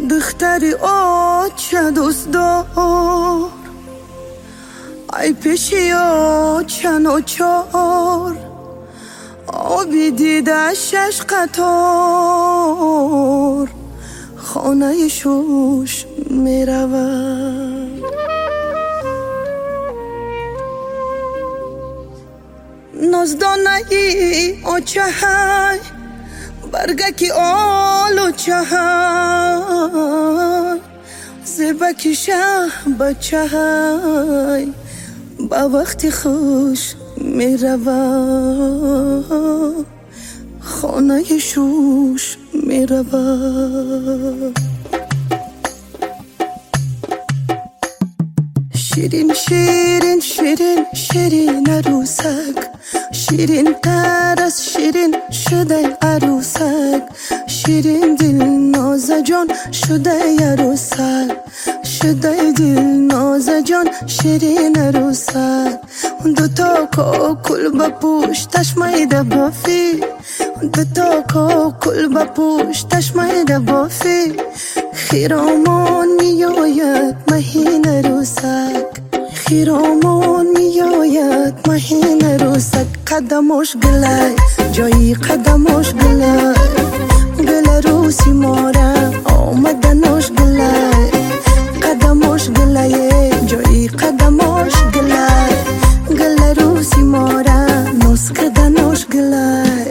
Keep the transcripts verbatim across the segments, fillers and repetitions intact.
دختری آچه دوست دار ای پیشی آچه نوچار آبی دیده شش قطار خانه شوش می رود نازدانه ای آچه های برگکی آلو چه های زیبکی شه بچه های با وقتی خوش می رود خانه شوش می رود شیرین شیرین شیرین شیرین عروسک شیرین تر از شیرین شده عروسک شیرین دل ناز جان شده عروسک شده دل ناز جان شیرین عروسک دوتا کاکل با پوشتش میده بافی دوتا کاکل با پوشتش میده بافی خیرامان میآید مهین عروسک خیرامان میآید مهین عروسک قدمش گلای جایی قدمش گلای گل عروسی ماره آمدنش گلای قدمش گلای جایی قدمش گلای گل عروسی ماره نوز کدنش گلای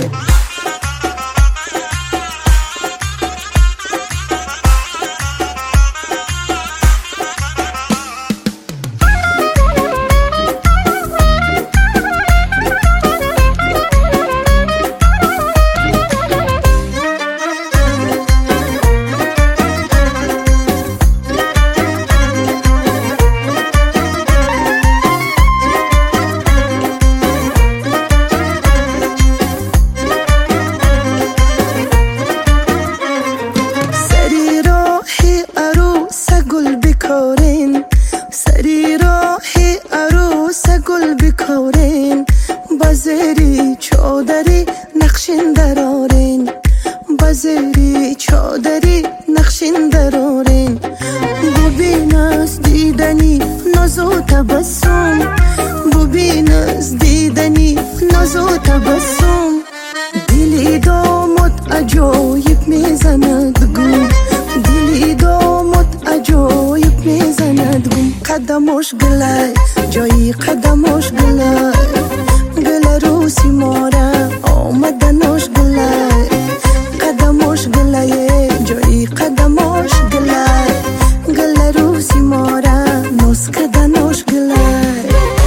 سری راهی عروس گل بکارین بازری چادری نقشین درارین بازری چادری نقشین درارین ببین از دیدنی نازو تبسم ببین از دیدنی نازو تبسم دلی دامت عجایب میزند گم دلی دامت عجایب میزند گم قدمش گلای جایی قدمش گلای گل عروسی ماره آمدنش گلای قدمش گلای جایی قدمش گلای گل عروسی ماره نوز کدنش گلای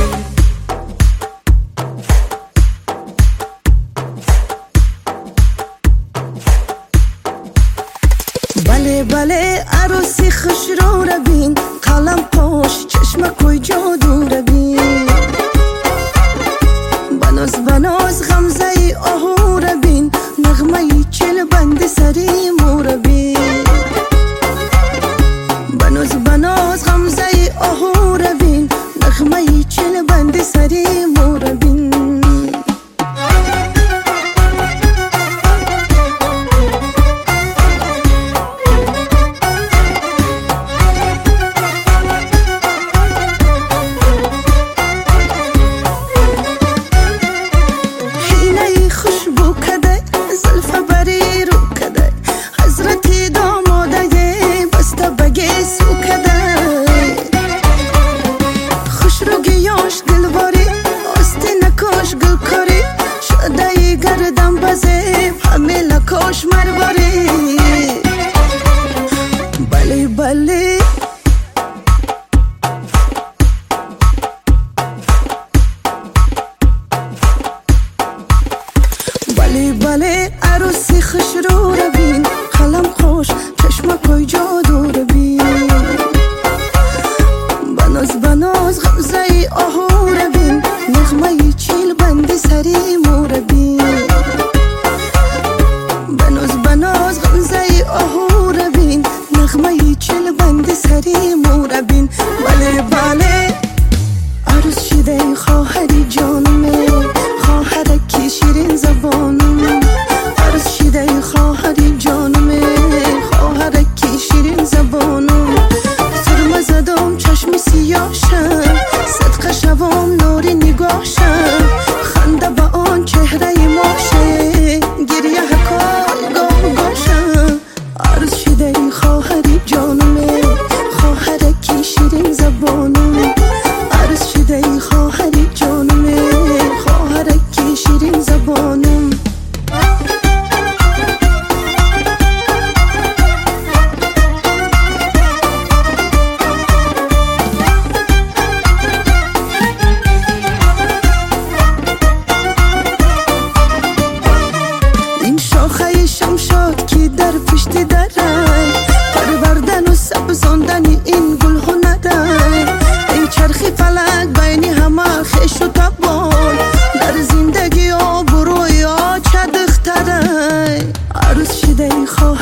بله بله عروسی خوش رو ربین قلم پاش چشم کوی جادو ربین بناز بناز غمزه ای آهو ربین نغمه ای چل بند سری مو ربین بناز بناز غمزه ای آهو ربین نغمه ای چل بند سری مو ربین گردم بزیب همه لکاش مرواری بله بله بله بله عروسی خوش رو ربین قلم خوش چشم کوی جادو ربین بناز بناز غمزه ای آهو ربین نغمه ای چیل بندی سری مو ربین بناز بناز غمزه ای آهو ربین نغمه ای چیل بندی سری مو ربین بله بله عروس شده خواهری جانمه خواهرکی شیرین زبانم عروس شده خواهری جانمه خواهرکی شیرین ای خواهری جانمه، خواهرکی شیرین زبانم. عروس شده ای خواهری جانمه، خواهرکی شیرین زبانم. این شاخه شمشاد که در پشت درای، پروردن و سبزاندن این گل هنرای. ای چرخی فلک بین همه خش و تبال، در زندگی آبروی آ چه دخترای. عروس شده ای